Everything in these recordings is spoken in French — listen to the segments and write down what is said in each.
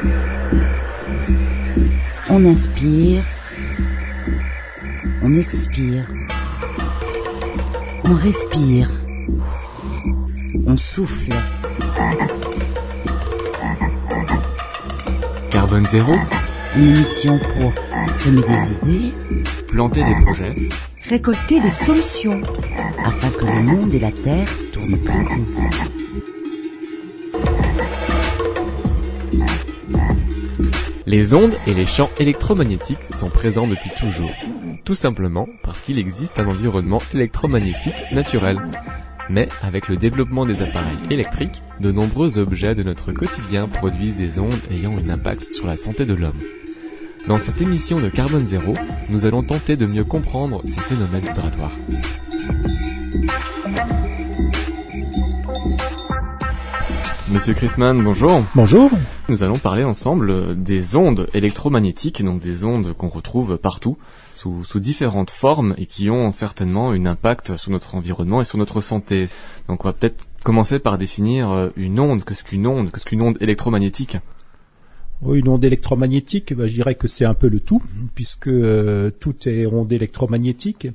On inspire, on expire, on respire, on souffle. Carbone Zéro, Une émission pour semer des idées, planter des projets, récolter des solutions, afin que le monde et la Terre tournent plus rond. Les ondes et les champs électromagnétiques sont présents depuis toujours, tout simplement parce qu'il existe un environnement électromagnétique naturel. Mais avec le développement des appareils électriques, de nombreux objets de notre quotidien produisent des ondes ayant un impact sur la santé de l'homme. Dans cette émission de Carbone Zéro, nous allons tenter de mieux comprendre ces phénomènes vibratoires. Monsieur Chrisman, bonjour. Bonjour. Nous allons parler ensemble des ondes électromagnétiques, donc des ondes qu'on retrouve partout, sous différentes formes et qui ont certainement un impact sur notre environnement et sur notre santé. Donc on va peut-être commencer par définir une onde. Qu'est-ce qu'une onde électromagnétique ? Oui, une onde électromagnétique, je dirais que c'est un peu le tout, puisque tout est onde électromagnétique.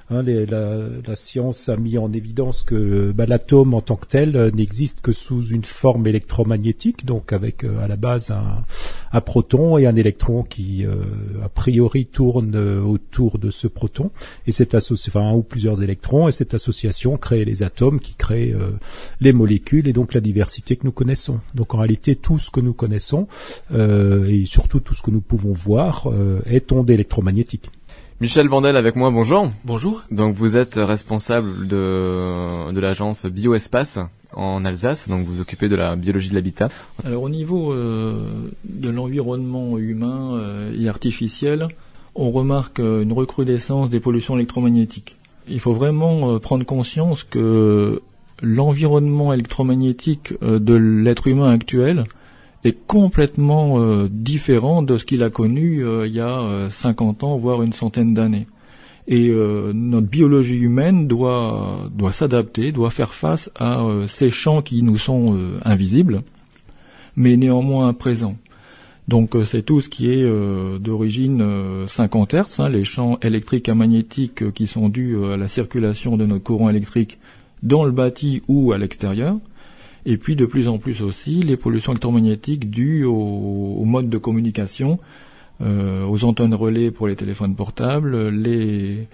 La science a mis en évidence que l'atome en tant que tel n'existe que sous une forme électromagnétique, donc avec à la base un proton et un électron qui a priori tourne autour de ce proton, et un ou plusieurs électrons, et cette association crée les atomes qui créent les molécules et donc la diversité que nous connaissons. Donc en réalité tout ce que nous connaissons et surtout tout ce que nous pouvons voir est onde électromagnétique. Michel Vandel avec moi, bonjour. Bonjour. Donc vous êtes responsable de l'agence Bioespace en Alsace, donc vous vous occupez de la biologie de l'habitat. Alors au niveau de l'environnement humain et artificiel, on remarque une recrudescence des pollutions électromagnétiques. Il faut vraiment prendre conscience que l'environnement électromagnétique de l'être humain actuel est complètement différent de ce qu'il a connu il y a 50 ans, voire une centaine d'années. Et notre biologie humaine doit s'adapter, doit faire face à ces champs qui nous sont invisibles, mais néanmoins présents. Donc c'est tout ce qui est d'origine 50 Hz, les champs électriques et magnétiques qui sont dus à la circulation de notre courant électrique dans le bâti ou à l'extérieur. Et puis de plus en plus aussi les pollutions électromagnétiques dues au mode de communication, aux antennes relais pour les téléphones portables, les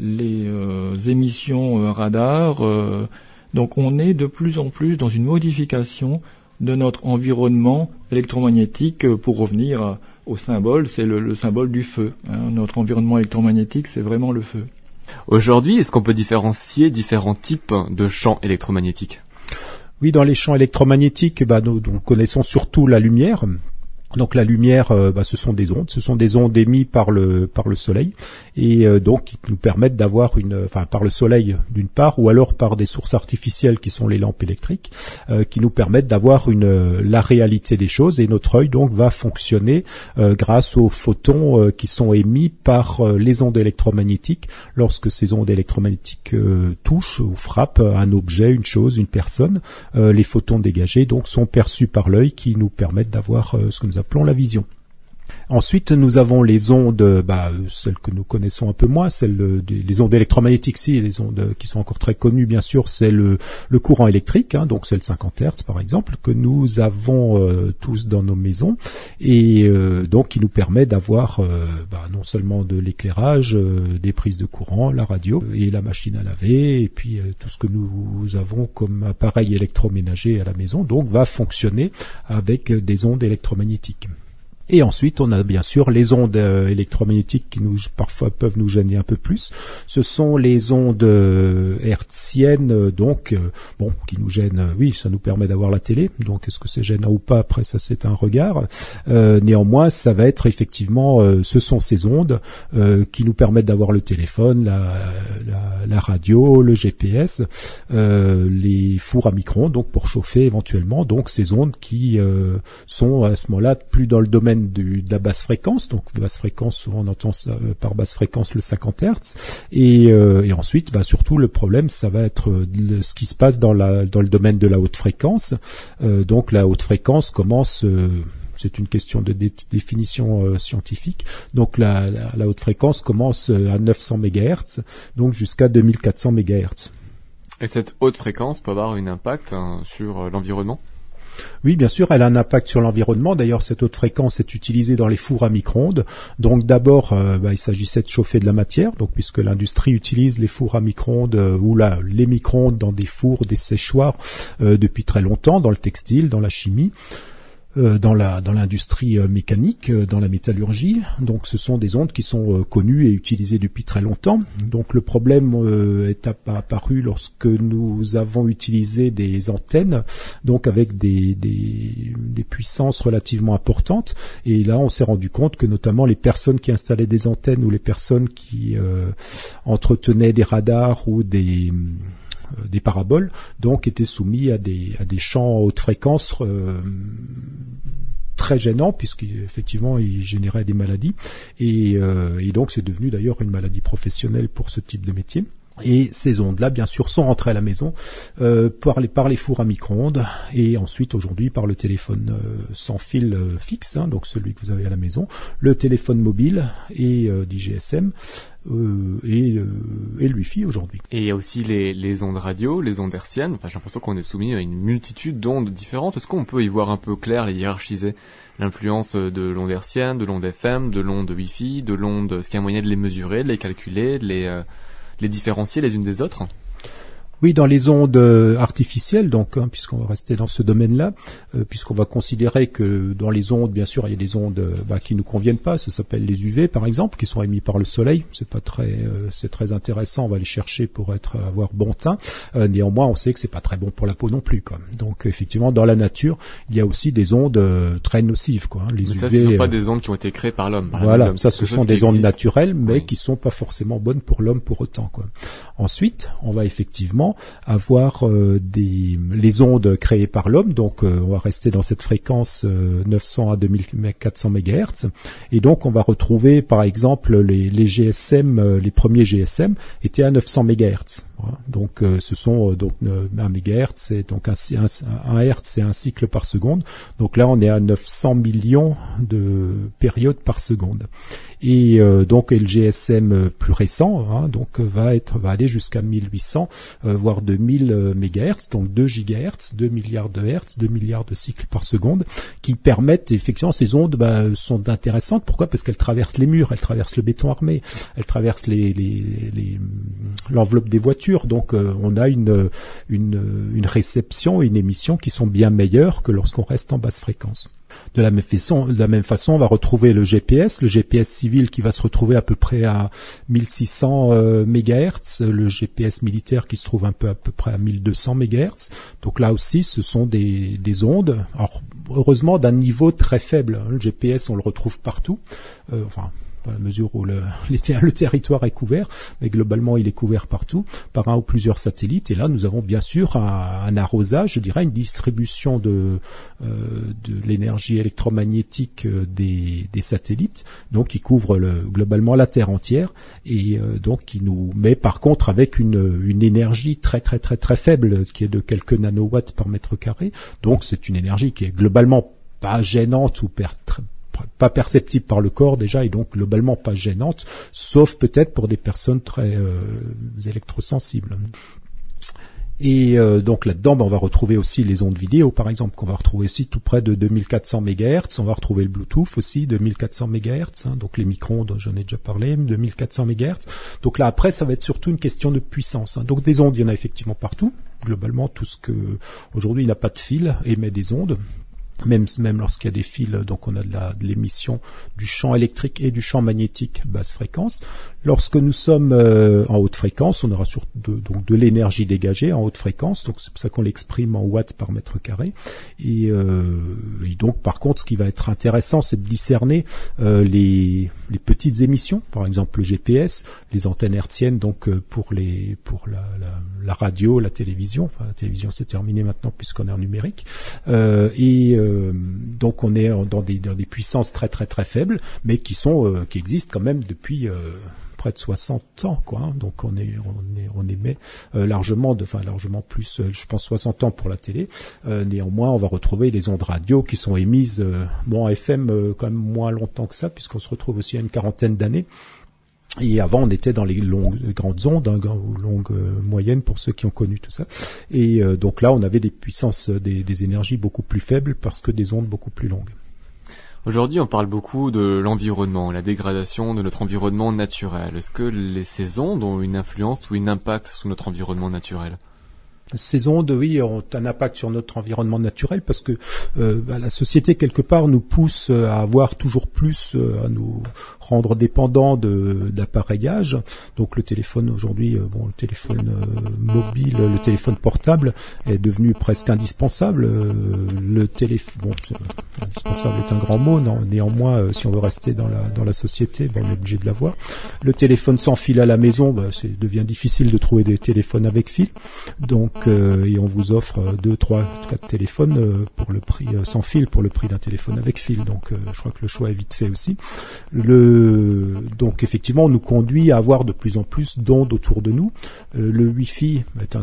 émissions radar. Donc on est de plus en plus dans une modification de notre environnement électromagnétique. Pour revenir au symbole, c'est le symbole du feu. Notre environnement électromagnétique, c'est vraiment le feu. Aujourd'hui, est-ce qu'on peut différencier différents types de champs électromagnétiques ? Oui, dans les champs électromagnétiques, nous connaissons surtout la lumière. Donc la lumière, ce sont des ondes émises par le soleil, et donc qui nous permettent d'avoir par le soleil d'une part, ou alors par des sources artificielles qui sont les lampes électriques, qui nous permettent d'avoir la réalité des choses, et notre œil donc va fonctionner grâce aux photons qui sont émis par les ondes électromagnétiques lorsque ces ondes électromagnétiques touchent ou frappent un objet, une chose, une personne. Les photons dégagés donc sont perçus par l'œil, qui nous permettent d'avoir ce que nous appelons la vision. Ensuite, nous avons les ondes, celles que nous connaissons un peu moins, les ondes électromagnétiques, les ondes qui sont encore très connues, bien sûr, c'est le courant électrique, donc c'est le 50 Hz par exemple, que nous avons tous dans nos maisons, et donc qui nous permet d'avoir non seulement de l'éclairage, des prises de courant, la radio et la machine à laver, et puis tout ce que nous avons comme appareil électroménager à la maison, donc va fonctionner avec des ondes électromagnétiques. Et ensuite, on a bien sûr les ondes électromagnétiques qui parfois peuvent nous gêner un peu plus. Ce sont les ondes hertziennes, qui nous gênent. Oui, ça nous permet d'avoir la télé. Donc, est-ce que c'est gênant ou pas? Après, ça, c'est un regard. Néanmoins, ça va être effectivement, ce sont ces ondes qui nous permettent d'avoir le téléphone, la radio, le GPS, les fours à micro-ondes, donc pour chauffer éventuellement. Donc, ces ondes qui sont à ce moment-là plus dans le domaine de la basse fréquence, donc basse fréquence, souvent on entend ça, par basse fréquence le 50 Hz, et ensuite surtout le problème ça va être ce qui se passe dans le domaine de la haute fréquence. Donc la haute fréquence commence c'est une question de définition scientifique. Donc la haute fréquence commence à 900 MHz, donc jusqu'à 2400 MHz. Et cette haute fréquence peut avoir un impact sur l'environnement ? Oui, bien sûr, elle a un impact sur l'environnement. D'ailleurs, cette haute fréquence est utilisée dans les fours à micro-ondes. Donc d'abord, il s'agissait de chauffer de la matière, donc puisque l'industrie utilise les fours à micro-ondes ou les micro-ondes dans des fours, des séchoirs depuis très longtemps, dans le textile, dans la chimie. Dans l'industrie mécanique, dans la métallurgie. Donc ce sont des ondes qui sont connues et utilisées depuis très longtemps. Donc le problème est apparu lorsque nous avons utilisé des antennes, donc avec des puissances relativement importantes. Et là, on s'est rendu compte que notamment les personnes qui installaient des antennes ou les personnes qui entretenaient des radars ou des paraboles, donc étaient soumis à des champs à haute fréquence très gênants, puisqu'effectivement ils généraient des maladies, et donc c'est devenu d'ailleurs une maladie professionnelle pour ce type de métier. Et ces ondes-là, bien sûr, sont rentrées à la maison par les fours à micro-ondes, et ensuite aujourd'hui par le téléphone sans fil fixe, donc celui que vous avez à la maison, le téléphone mobile et du GSM. Et le Wi-Fi aujourd'hui. Et il y a aussi les ondes radio, les ondes hertziennes. Enfin, j'ai l'impression qu'on est soumis à une multitude d'ondes différentes. Est-ce qu'on peut y voir un peu clair, les hiérarchiser, l'influence de l'onde hertzienne, de l'onde FM, de l'onde Wi-Fi, de l'onde, est-ce qu'il y a un moyen de les mesurer, de les calculer, de les différencier les unes des autres ? Oui, dans les ondes artificielles, donc, puisqu'on va rester dans ce domaine-là, puisqu'on va considérer que dans les ondes, bien sûr, il y a des ondes qui nous conviennent pas. Ça s'appelle les UV, par exemple, qui sont émis par le soleil. C'est très intéressant. On va les chercher pour avoir bon teint. Néanmoins, on sait que c'est pas très bon pour la peau non plus, quoi. Donc, effectivement, dans la nature, il y a aussi des ondes très nocives, quoi. Les mais UV. Ça, ce sont pas des ondes qui ont été créées par l'homme. Voilà, ça, ce sont des ondes naturelles, mais oui, qui sont pas forcément bonnes pour l'homme pour autant, quoi. Ensuite, on va effectivement avoir les ondes créées par l'homme, donc on va rester dans cette fréquence 900 à 2400 MHz, et donc on va retrouver par exemple les GSM, les premiers GSM étaient à 900 MHz. Voilà. Donc ce sont donc 1 MHz, c'est donc un Hertz, c'est un cycle par seconde. Donc là on est à 900 millions de périodes par seconde. Et donc le GSM plus récent, donc va aller jusqu'à 1800 voire 2000 MHz, donc 2 GHz, 2 milliards de Hertz, 2 milliards de cycles par seconde, qui permettent effectivement, ces ondes sont intéressantes. Pourquoi ? Parce qu'elles traversent les murs, elles traversent le béton armé, elles traversent l'enveloppe des voitures. Donc on a une réception, une émission qui sont bien meilleures que lorsqu'on reste en basse fréquence. De la même façon, on va retrouver le GPS civil qui va se retrouver à peu près à 1600 MHz, le GPS militaire qui se trouve à peu près à 1200 MHz. Donc là aussi, ce sont des ondes, alors heureusement d'un niveau très faible. Le GPS, on le retrouve partout, dans la mesure où le territoire est couvert, mais globalement il est couvert partout par un ou plusieurs satellites. Et là nous avons bien sûr un arrosage, je dirais une distribution de l'énergie électromagnétique des satellites, donc qui couvre globalement la Terre entière, et donc qui nous met par contre avec une énergie très très très très faible, qui est de quelques nanowatts par mètre carré. Donc c'est une énergie qui est globalement pas gênante ou pas perceptible par le corps déjà, et donc globalement pas gênante, sauf peut-être pour des personnes très électrosensibles. Et donc là-dedans, on va retrouver aussi les ondes vidéo, par exemple, qu'on va retrouver aussi tout près de 2400 MHz. On va retrouver le Bluetooth aussi, 2400 MHz, donc les micro-ondes, j'en ai déjà parlé, 2400 MHz. Donc là, après, ça va être surtout une question de puissance. Donc des ondes, il y en a effectivement partout. Globalement, tout ce que aujourd'hui n'a pas de fil émet des ondes. Même lorsqu'il y a des fils, donc on a de l'émission du champ électrique et du champ magnétique basse fréquence. Lorsque nous sommes en haute fréquence, on aura donc de l'énergie dégagée en haute fréquence, donc c'est pour ça qu'on l'exprime en watts par mètre carré. Et donc par contre, ce qui va être intéressant, c'est de discerner les petites émissions, par exemple le GPS, les antennes hertziennes, donc pour la radio, la télévision. Enfin, la télévision c'est terminé maintenant puisqu'on est en numérique. Donc on est dans des puissances très très très faibles, mais qui existent quand même depuis près de 60 ans, quoi. Hein. Donc on émet largement plus, je pense 60 ans pour la télé. Néanmoins, on va retrouver les ondes radio qui sont émises en FM quand même moins longtemps que ça, puisqu'on se retrouve aussi à une quarantaine d'années. Et avant, on était dans les grandes ondes, longues moyennes pour ceux qui ont connu tout ça. Et donc là, on avait des puissances, des énergies beaucoup plus faibles parce que des ondes beaucoup plus longues. Aujourd'hui, on parle beaucoup de l'environnement, la dégradation de notre environnement naturel. Est-ce que ces ondes ont une influence ou un impact sur notre environnement naturel ? Ces ondes, oui, ont un impact sur notre environnement naturel parce que la société, quelque part, nous pousse à avoir toujours plus, à nous rendre dépendants d'appareillage. Donc le téléphone aujourd'hui, le téléphone mobile, le téléphone portable est devenu presque indispensable. Indispensable est un grand mot, non. Néanmoins, si on veut rester dans la société, on est obligé de l'avoir. Le téléphone sans fil à la maison, devient difficile de trouver des téléphones avec fil. Donc et on vous offre 2, 3, 4 téléphones pour le prix sans fil, pour le prix d'un téléphone avec fil. Donc je crois que le choix est vite fait aussi. Donc effectivement, on nous conduit à avoir de plus en plus d'ondes autour de nous. Le Wi-Fi est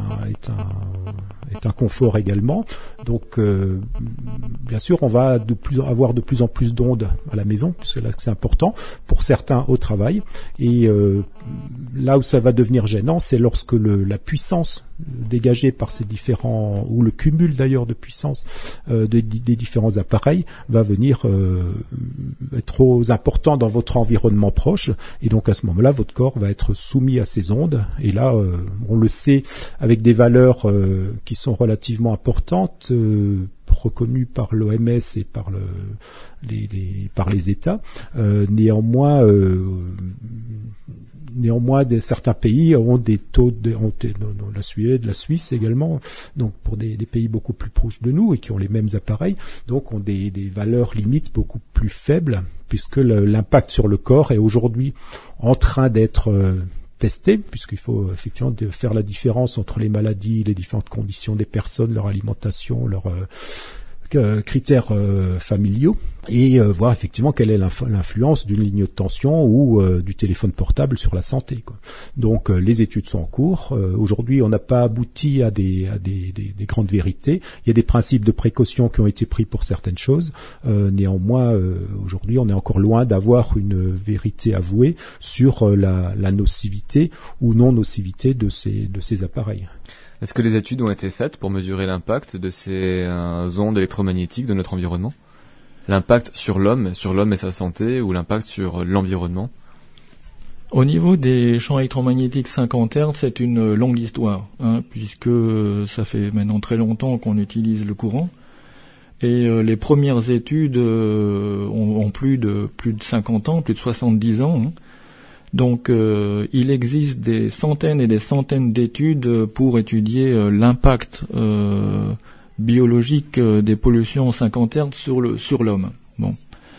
un confort également. Donc bien sûr, on va avoir de plus en plus d'ondes à la maison, puisque là c'est important, pour certains au travail. Et là où ça va devenir gênant, c'est lorsque la puissance dégagée par ces différents, ou le cumul d'ailleurs de puissance des différents appareils va venir être trop important dans votre environnement proche, et donc à ce moment-là votre corps va être soumis à ces ondes, et là on le sait avec des valeurs qui sont relativement importantes, reconnues par l'OMS et par les États. Néanmoins, certains pays ont des taux la Suède, la Suisse également, donc pour des pays beaucoup plus proches de nous et qui ont les mêmes appareils, donc ont des valeurs limites beaucoup plus faibles, puisque l'impact sur le corps est aujourd'hui en train d'être testé, puisqu'il faut effectivement faire la différence entre les maladies, les différentes conditions des personnes, leur alimentation, leurs critères familiaux, et voir effectivement quelle est l'influence d'une ligne de tension ou du téléphone portable sur la santé, quoi. Donc les études sont en cours. Aujourd'hui, on n'a pas abouti à des grandes vérités. Il y a des principes de précaution qui ont été pris pour certaines choses. Néanmoins, aujourd'hui, on est encore loin d'avoir une vérité avouée sur la nocivité ou non-nocivité de ces appareils. Est-ce que les études ont été faites pour mesurer l'impact de ces ondes électromagnétiques de notre environnement ? L'impact sur l'homme et sa santé, ou l'impact sur l'environnement ? Au niveau des champs électromagnétiques 50 Hz, c'est une longue histoire, puisque ça fait maintenant très longtemps qu'on utilise le courant. Et les premières études ont plus de 50 ans, plus de 70 ans. Donc il existe des centaines et des centaines d'études pour étudier l'impact biologique des pollutions 50 Hz sur l'homme. Bon.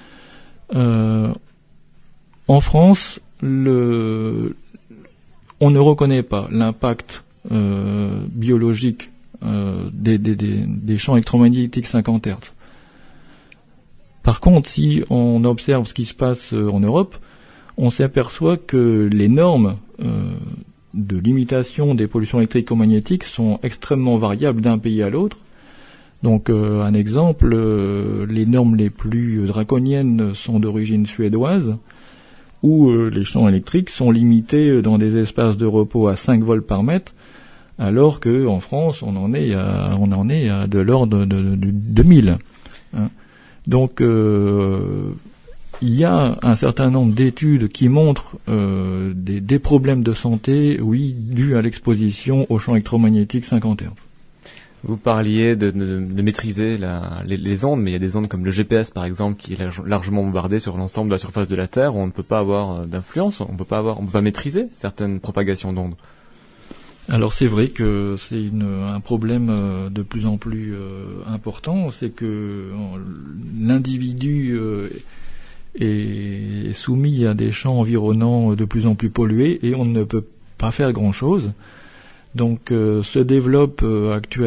En France, on ne reconnaît pas l'impact biologique des champs électromagnétiques 50 Hz. Par contre, si on observe ce qui se passe en Europe, on s'aperçoit que les normes de limitation des pollutions électromagnétiques sont extrêmement variables d'un pays à l'autre. Donc, un exemple, les normes les plus draconiennes sont d'origine suédoise, où les champs électriques sont limités dans des espaces de repos à 5 volts par mètre, alors qu'en France, on en est à de l'ordre de 2000. Donc, il y a un certain nombre d'études qui montrent des problèmes de santé, oui, dus à l'exposition aux champs électromagnétiques 50 Hz. Vous parliez de maîtriser les ondes, mais il y a des ondes comme le GPS par exemple qui est largement bombardé sur l'ensemble de la surface de la Terre, où on ne peut pas avoir d'influence, on peut pas maîtriser certaines propagations d'ondes. Alors c'est vrai que c'est un problème de plus en plus important, c'est que l'individu est soumis à des champs environnants de plus en plus pollués et on ne peut pas faire grand-chose. Donc se développent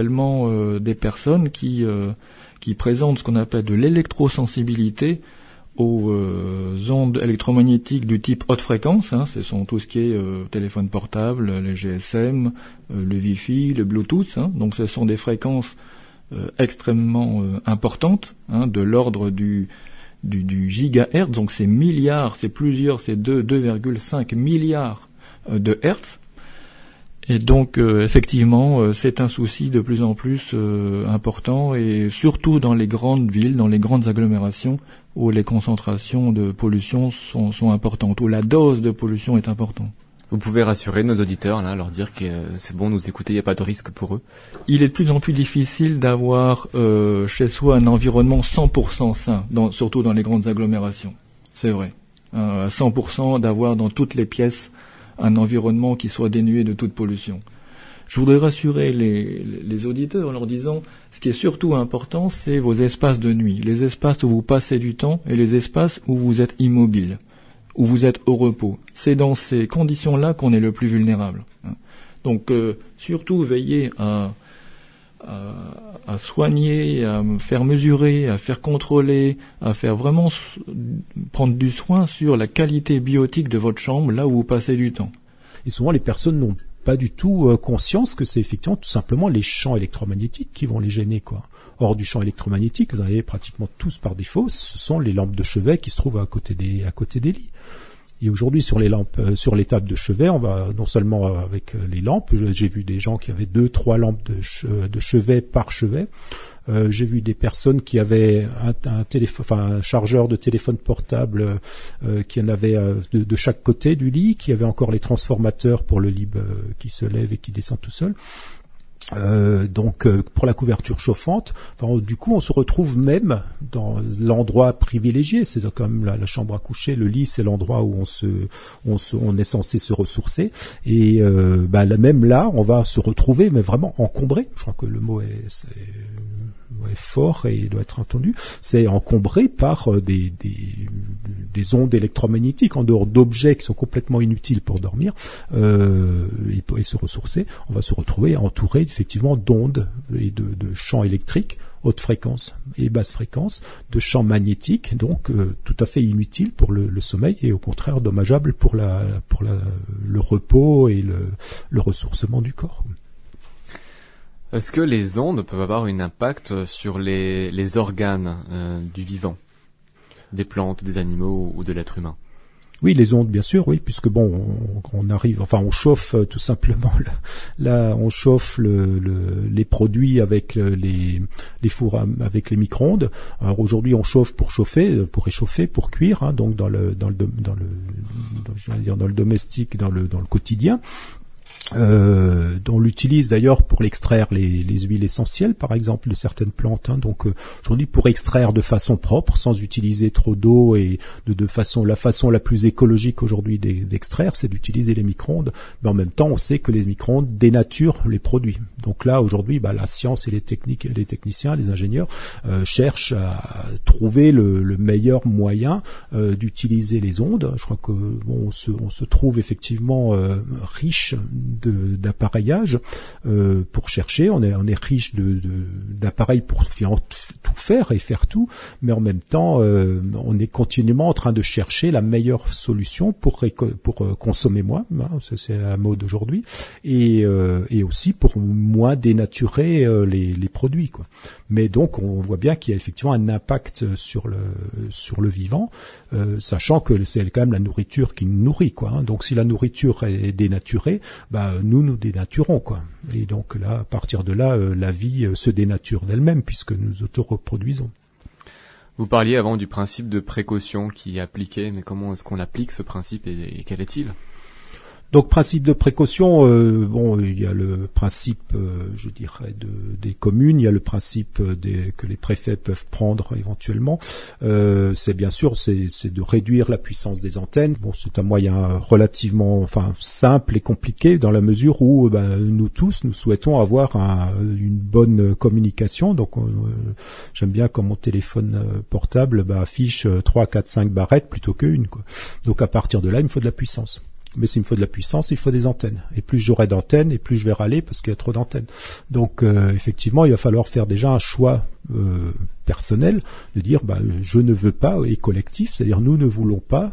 actuellement des personnes qui présentent ce qu'on appelle de l'électrosensibilité aux ondes électromagnétiques du type haute fréquence, ce sont tout ce qui est téléphone portable, les GSM, le Wi-Fi, le Bluetooth, donc ce sont des fréquences extrêmement importantes, de l'ordre du gigahertz, donc c'est milliards, c'est 2,5 milliards de hertz. Et donc effectivement, c'est un souci de plus en plus important, et surtout dans les grandes villes, dans les grandes agglomérations où les concentrations de pollution sont importantes, où la dose de pollution est importante. Vous pouvez rassurer nos auditeurs, là, leur dire que c'est bon, nous écouter, il n'y a pas de risque pour eux. Il est de plus en plus difficile d'avoir chez soi un environnement 100% sain, surtout dans les grandes agglomérations. C'est vrai. À 100% d'avoir dans toutes les pièces un environnement qui soit dénué de toute pollution. Je voudrais rassurer les auditeurs en leur disant, ce qui est surtout important, c'est vos espaces de nuit, les espaces où vous passez du temps et les espaces où vous êtes immobile, où vous êtes au repos. C'est dans ces conditions-là qu'on est le plus vulnérable. Donc, surtout veillez à soigner, à faire mesurer, à faire contrôler, à faire vraiment prendre du soin sur la qualité biotique de votre chambre, là où vous passez du temps. Et souvent, les personnes n'ont pas du tout conscience que c'est effectivement tout simplement les champs électromagnétiques qui vont les gêner, quoi. Hors du champ électromagnétique, vous en avez pratiquement tous par défaut, ce sont les lampes de chevet qui se trouvent à côté des lits. Et aujourd'hui, sur les lampes, sur les tables de chevet, on va non seulement avec les lampes, j'ai vu des gens qui avaient 2-3 lampes de chevet par chevet. J'ai vu des personnes qui avaient un chargeur de téléphone portable qui en avait de chaque côté du lit, qui avait encore les transformateurs pour le lit qui se lève et qui descend tout seul. Donc pour la couverture chauffante, du coup on se retrouve même dans l'endroit privilégié, c'est quand même la chambre à coucher, le lit c'est l'endroit où on est censé se ressourcer, et même là on va se retrouver mais vraiment encombré, je crois que le mot est fort et doit être entendu, c'est encombré par des ondes électromagnétiques en dehors d'objets qui sont complètement inutiles pour dormir et se ressourcer. On va se retrouver entouré effectivement d'ondes et de champs électriques haute fréquence et basse fréquence, de champs magnétiques, donc tout à fait inutiles pour le sommeil et au contraire dommageables pour le repos et le ressourcement du corps. Est-ce que les ondes peuvent avoir un impact sur les organes du vivant, des plantes, des animaux ou de l'être humain? Oui, les ondes, bien sûr, oui, puisque on chauffe tout simplement. Là, on chauffe les produits avec les fours avec les micro-ondes. Alors aujourd'hui, on chauffe pour réchauffer, pour cuire, donc dans le domestique, dans le quotidien. On l'utilise d'ailleurs pour l'extraire les huiles essentielles, par exemple, de certaines plantes. Donc aujourd'hui, pour extraire de façon propre, sans utiliser trop d'eau et la façon la plus écologique aujourd'hui d'extraire, c'est d'utiliser les micro-ondes. Mais en même temps, on sait que les micro-ondes dénaturent les produits. Donc là, aujourd'hui, la science et les techniciens, les ingénieurs cherchent à trouver le meilleur moyen d'utiliser les ondes. Je crois que on se trouve effectivement riche d'appareillage pour chercher. On est riche d'appareils pour tout faire et faire tout, mais en même temps, on est continuellement en train de chercher la meilleure solution pour consommer moins. C'est la mode aujourd'hui, et aussi pour moins dénaturer les produits, quoi. Mais donc, on voit bien qu'il y a effectivement un impact sur le vivant, sachant que c'est quand même la nourriture qui nous nourrit, quoi. Donc, si la nourriture est dénaturée, nous dénaturons, quoi. Et donc là, à partir de là, la vie se dénature d'elle-même puisque nous auto-reproduisons. Vous parliez avant du principe de précaution qui est appliqué, mais comment est-ce qu'on applique ce principe et quel est-il ? Donc principe de précaution, il y a le principe, je dirais, des communes, il y a le principe que les préfets peuvent prendre éventuellement. C'est bien sûr, c'est de réduire la puissance des antennes. Bon, c'est un moyen relativement, simple et compliqué dans la mesure où nous tous, nous souhaitons avoir une bonne communication. Donc j'aime bien quand mon téléphone portable affiche 3, 4, 5 barrettes plutôt qu'une, quoi. Donc à partir de là, il me faut de la puissance. Mais s'il me faut de la puissance, il faut des antennes. Et plus j'aurai d'antennes, et plus je vais râler parce qu'il y a trop d'antennes. Donc effectivement, il va falloir faire déjà un choix personnel, de dire je ne veux pas, et collectif, c'est-à-dire nous ne voulons pas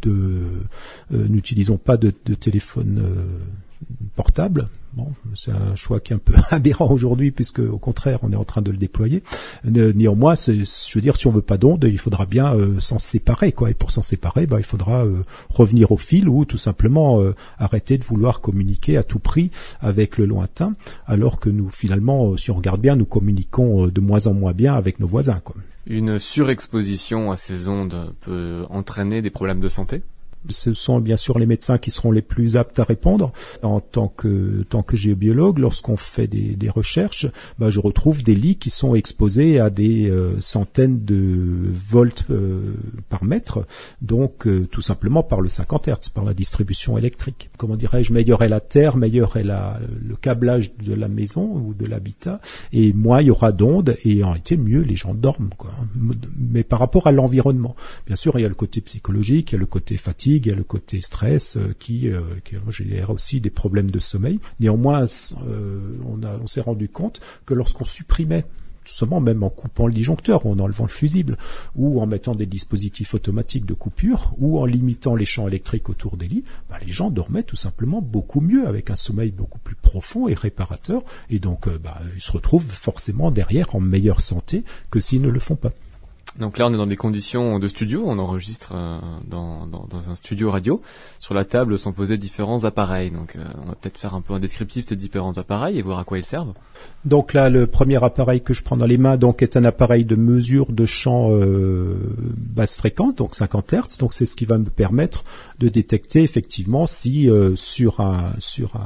n'utilisons pas de téléphone portable. Bon, c'est un choix qui est un peu aberrant aujourd'hui, puisque au contraire, on est en train de le déployer. Néanmoins, je veux dire, si on veut pas d'onde, il faudra bien s'en séparer, quoi. Et pour s'en séparer, il faudra revenir au fil ou tout simplement arrêter de vouloir communiquer à tout prix avec le lointain, alors que nous, finalement, si on regarde bien, nous communiquons de moins en moins bien avec nos voisins, quoi. Une surexposition à ces ondes peut entraîner des problèmes de santé ? Ce sont bien sûr les médecins qui seront les plus aptes à répondre. En tant que géobiologue, lorsqu'on fait des recherches, je retrouve des lits qui sont exposés à des centaines de volts par mètre, donc tout simplement par le 50 Hz, par la distribution électrique. Comment dirais-je, meilleure est la terre, meilleur est le câblage de la maison ou de l'habitat, et moins il y aura d'ondes, et en réalité mieux les gens dorment, quoi. Mais par rapport à l'environnement, bien sûr, il y a le côté psychologique, il y a le côté fatigue, il y a le côté stress qui génère aussi des problèmes de sommeil. Néanmoins, on s'est rendu compte que lorsqu'on supprimait, tout simplement même en coupant le disjoncteur, ou en enlevant le fusible, ou en mettant des dispositifs automatiques de coupure, ou en limitant les champs électriques autour des lits, les gens dormaient tout simplement beaucoup mieux, avec un sommeil beaucoup plus profond et réparateur, et donc ils se retrouvent forcément derrière en meilleure santé que s'ils ne le font pas. Donc là, on est dans des conditions de studio, on enregistre dans un studio radio. Sur la table sont posés différents appareils. Donc on va peut-être faire un peu un descriptif de ces différents appareils et voir à quoi ils servent. Donc là, le premier appareil que je prends dans les mains est un appareil de mesure de champ basse fréquence, donc 50 Hz. Donc c'est ce qui va me permettre de détecter effectivement si sur un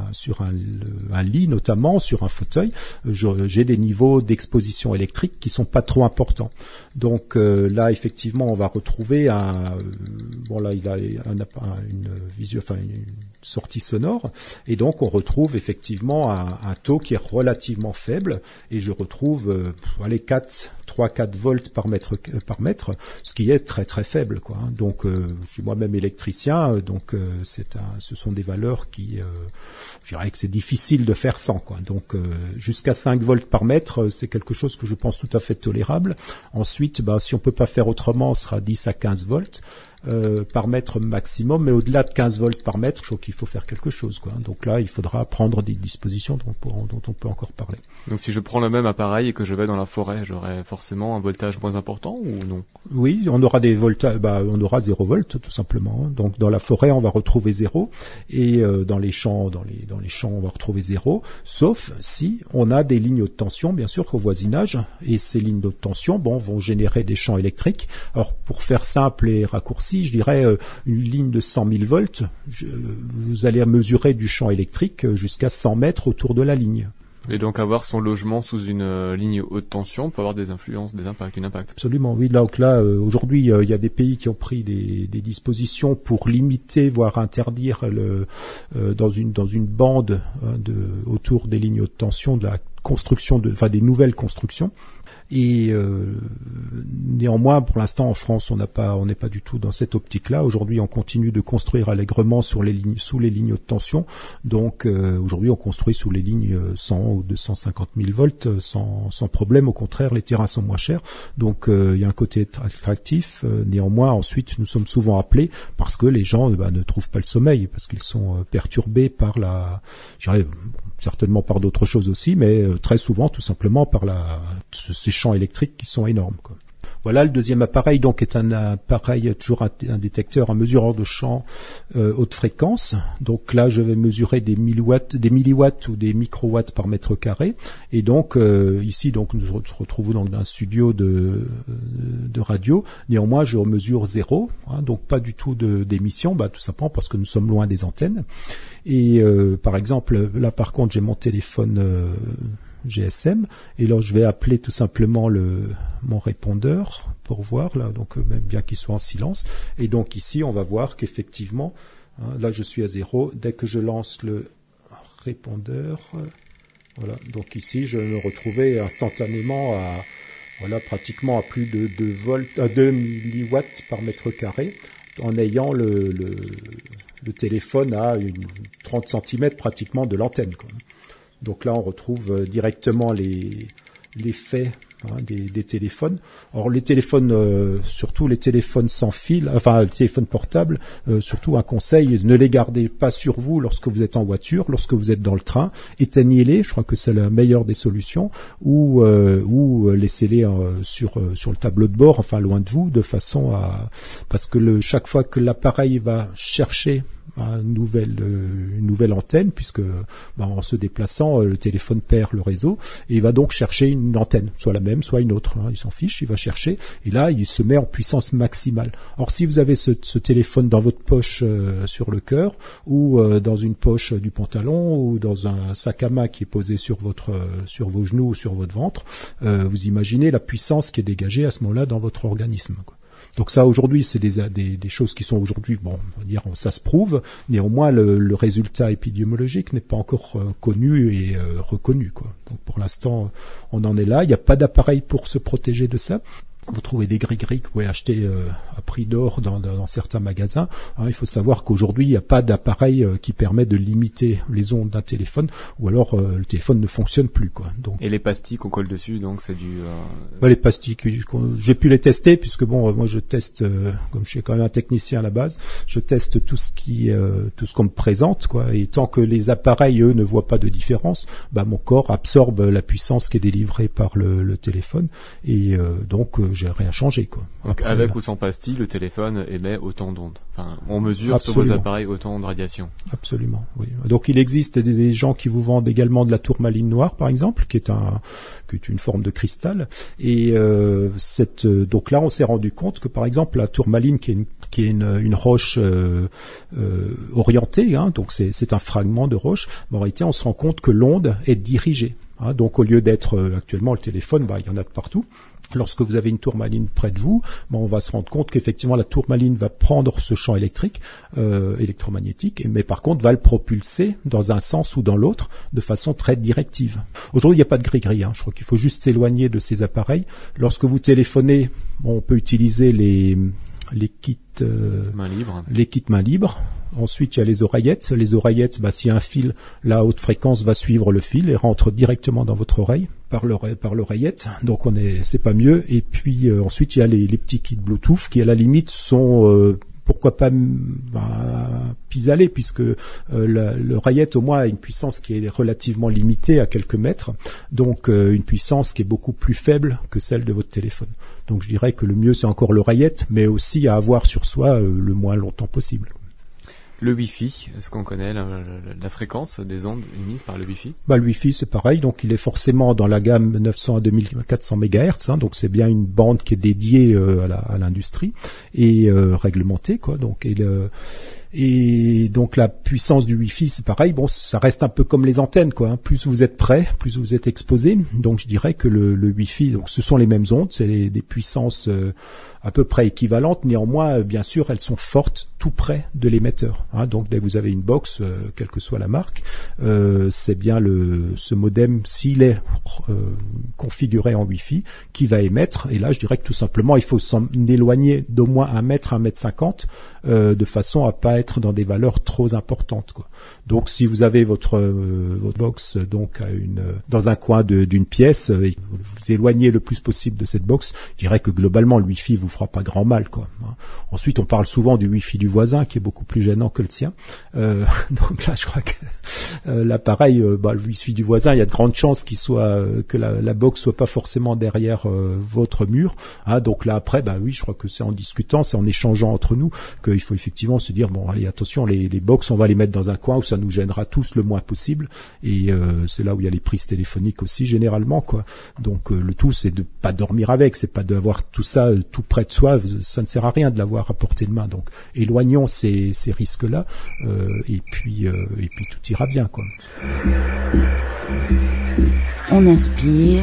lit, notamment sur un fauteuil, j'ai des niveaux d'exposition électrique qui sont pas trop importants. Donc là, effectivement, on va retrouver il a une sortie sonore, et donc on retrouve effectivement un taux qui est relativement faible, et je retrouve 3-4 volts par mètre, ce qui est très très faible, quoi. Donc je suis moi-même électricien, donc ce sont des valeurs qui, je dirais que c'est difficile de faire sans, quoi. Donc jusqu'à 5 volts par mètre, c'est quelque chose que je pense tout à fait tolérable. Ensuite, si on peut pas faire autrement, ce sera 10 à 15 volts. Par mètre maximum, mais au-delà de 15 volts par mètre, je trouve qu'il faut faire quelque chose, quoi. Donc là, il faudra prendre des dispositions dont on peut encore parler. Donc si je prends le même appareil et que je vais dans la forêt, j'aurai forcément un voltage moins important ou non ? Oui, on aura des voltages, on aura 0 volts tout simplement. Donc dans la forêt, on va retrouver 0, et dans les champs, on va retrouver 0, sauf si on a des lignes de tension, bien sûr, au voisinage, et ces lignes de tension, vont générer des champs électriques. Alors pour faire simple et raccourci, je dirais une ligne de 100 000 volts, vous allez mesurer du champ électrique jusqu'à 100 mètres autour de la ligne. Et donc avoir son logement sous une ligne haute tension peut avoir des influences, des impacts, un impact. Absolument, oui. Aujourd'hui, il y a des pays qui ont pris des dispositions pour limiter, voire interdire dans une bande autour des lignes haute tension de la construction des nouvelles constructions. Et néanmoins, pour l'instant, en France, on n'est pas du tout dans cette optique-là. Aujourd'hui, on continue de construire allègrement sous les lignes haute tension. Donc, aujourd'hui, on construit sous les lignes 100 ou 250 000 volts sans problème. Au contraire, les terrains sont moins chers. Donc, il y a un côté attractif. Néanmoins, ensuite, nous sommes souvent appelés parce que les gens ne trouvent pas le sommeil, parce qu'ils sont perturbés par certainement par d'autres choses aussi, mais très souvent tout simplement par ces champs électriques qui sont énormes, quoi. Voilà, le deuxième appareil donc est un appareil, toujours un détecteur, un mesureur de champ haute fréquence. Donc là, je vais mesurer des milliwatts ou des microwatts par mètre carré. Et donc ici, nous nous retrouvons dans un studio de radio. Néanmoins, je mesure 0, donc pas du tout d'émission, tout simplement parce que nous sommes loin des antennes. Et par exemple, là par contre, j'ai mon téléphone GSM, et là je vais appeler tout simplement mon répondeur pour voir, là, donc même bien qu'il soit en silence, et donc ici on va voir qu'effectivement, là je suis à 0, dès que je lance le répondeur, voilà, donc ici je me retrouvais instantanément pratiquement à plus de 2 milliwatts par mètre carré, en ayant le téléphone à 30 cm pratiquement de l'antenne, quoi. Donc là, on retrouve directement l'effet des téléphones. Or les téléphones, surtout les téléphones sans fil, enfin les téléphones portables, surtout un conseil, ne les gardez pas sur vous lorsque vous êtes en voiture, lorsque vous êtes dans le train, éteignez-les, je crois que c'est la meilleure des solutions, ou laissez-les sur le tableau de bord, enfin loin de vous, de façon à, parce que chaque fois que l'appareil va chercher une nouvelle antenne, puisque en se déplaçant, le téléphone perd le réseau, et il va donc chercher une antenne, soit la même, soit une autre, il s'en fiche, il va chercher, et là il se met en puissance maximale. Or si vous avez ce téléphone dans votre poche sur le cœur, ou dans une poche du pantalon, ou dans un sac à main qui est posé sur vos genoux ou sur votre ventre, vous imaginez la puissance qui est dégagée à ce moment-là dans votre organisme, quoi. Donc ça, aujourd'hui, c'est des choses qui sont aujourd'hui, on va dire, ça se prouve. Néanmoins, le résultat épidémiologique n'est pas encore connu et reconnu, quoi. Donc pour l'instant, on en est là. Il n'y a pas d'appareil pour se protéger de ça. Vous trouvez des gris-gris que vous pouvez acheter à prix d'or dans certains magasins. Il faut savoir qu'aujourd'hui, il n'y a pas d'appareil qui permet de limiter les ondes d'un téléphone, ou alors le téléphone ne fonctionne plus, quoi. Donc, et les pastilles qu'on colle dessus, donc c'est du... les pastilles, j'ai pu les tester, puisque moi je teste, comme je suis quand même un technicien à la base, je teste tout ce qu'on me présente, quoi. Et tant que les appareils, eux, ne voient pas de différence, mon corps absorbe la puissance qui est délivrée par le téléphone, et donc j'ai rien changé, quoi. Donc après, avec ou sans pastille, le téléphone émet autant d'ondes. Enfin, on mesure absolument sur vos appareils autant de radiation. Absolument, oui. Donc il existe des gens qui vous vendent également de la tourmaline noire, par exemple, qui est une forme de cristal. Et donc là, on s'est rendu compte que, par exemple, la tourmaline, qui est une roche orientée, donc c'est un fragment de roche. Mais en réalité, on se rend compte que l'onde est dirigée. Donc au lieu d'être actuellement le téléphone, il y en a de partout. Lorsque vous avez une tourmaline près de vous, on va se rendre compte qu'effectivement la tourmaline va prendre ce champ électrique, électromagnétique, mais par contre va le propulser dans un sens ou dans l'autre de façon très directive. Aujourd'hui, il n'y a pas de gris-gris. Je crois qu'il faut juste s'éloigner de ces appareils. Lorsque vous téléphonez, on peut utiliser les kits main libre. Ensuite, il y a les oreillettes. Les oreillettes, s'il y a un fil, la haute fréquence va suivre le fil et rentre directement dans votre oreille par l'oreillette. Donc c'est pas mieux. Et puis ensuite, il y a les petits kits Bluetooth qui, à la limite, sont pourquoi pas pis-aller, puisque l'oreillette au moins a une puissance qui est relativement limitée à quelques mètres, donc une puissance qui est beaucoup plus faible que celle de votre téléphone. Donc je dirais que le mieux c'est encore l'oreillette, mais aussi à avoir sur soi le moins longtemps possible. Le Wi-Fi, est-ce qu'on connaît la fréquence des ondes émises par le Wi-Fi ? Le Wi-Fi, c'est pareil, donc il est forcément dans la gamme 900 à 2400 MHz, donc c'est bien une bande qui est dédiée à l'industrie et réglementée, quoi. Et donc la puissance du Wi-Fi, c'est pareil. Ça reste un peu comme les antennes, quoi. Plus vous êtes près, plus vous êtes exposé. Donc je dirais que le Wi-Fi, donc ce sont les mêmes ondes, c'est des puissances à peu près équivalentes. Néanmoins, bien sûr, elles sont fortes tout près de l'émetteur. Donc dès que vous avez une box, quelle que soit la marque, c'est bien ce modem, s'il est configuré en Wi-Fi, qui va émettre. Et là, je dirais que tout simplement, il faut s'en éloigner d'au moins 1 mètre, 1,50 mètre, de façon à pas être dans des valeurs trop importantes, quoi. Donc si vous avez votre box donc dans un coin d'une pièce, et vous vous éloignez le plus possible de cette box, je dirais que globalement le Wi-Fi vous fera pas grand mal, quoi. Ensuite, on parle souvent du Wi-Fi du voisin qui est beaucoup plus gênant que le tien. Donc là, je crois que l'appareil, le Wi-Fi du voisin, il y a de grandes chances que la box soit pas forcément derrière votre mur. Donc là après, oui, je crois que c'est en discutant, c'est en échangeant entre nous qu'il faut effectivement se dire allez, attention, les box, on va les mettre dans un coin où ça nous gênera tous le moins possible. Et c'est là où il y a les prises téléphoniques aussi généralement, quoi. Donc le tout, c'est de pas dormir avec, c'est pas d'avoir tout ça tout près de soi. Ça ne sert à rien de l'avoir à portée de main. Donc éloignons ces risques-là, et puis tout ira bien, quoi. On inspire,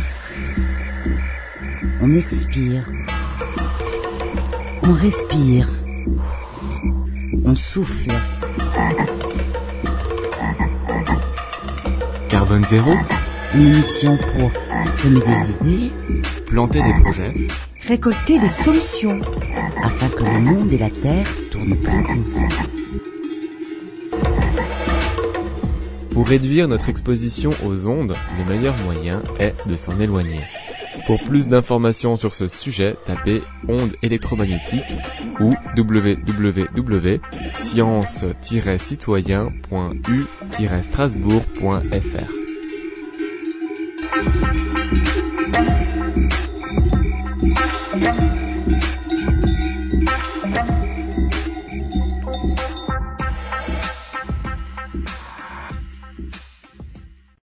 on expire, on respire, on souffle. Carbone zéro, Une émission pour semer des idées, planter des projets, Récolter des solutions. afin que le monde et la Terre tournent plus rond. Pour réduire notre exposition aux ondes, le meilleur moyen est de s'en éloigner. Pour plus d'informations sur ce sujet, tapez ondes électromagnétiques ou www.science-citoyen.u-strasbourg.fr.